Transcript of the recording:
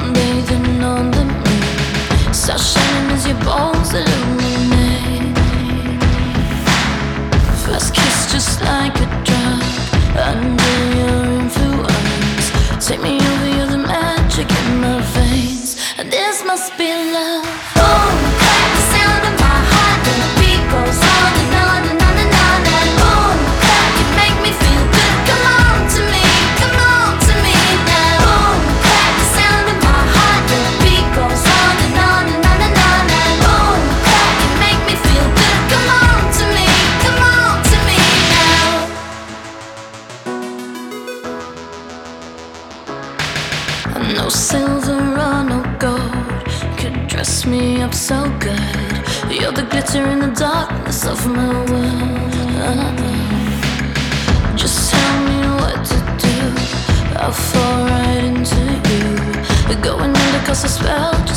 bathing on the moon, start shining as your bones illuminate. First kiss just like a drug, under your influence. Take me over, you're the magic in my veins. And this must be love. Boom, clap, the sound of my heart, and the beat goes on and on and on and on. And boom, clap, you make me feel good. Come on to me now. Boom, clap, the sound of my heart, and the beat goes on and on and on and on. And boom, clap, you make me feel good. Come on to me now. No silver or no gold could dress me up so good. You're the glitter in the darkness of my world. Just tell me what to do, I'll fall right into you. Going under 'cause I spelled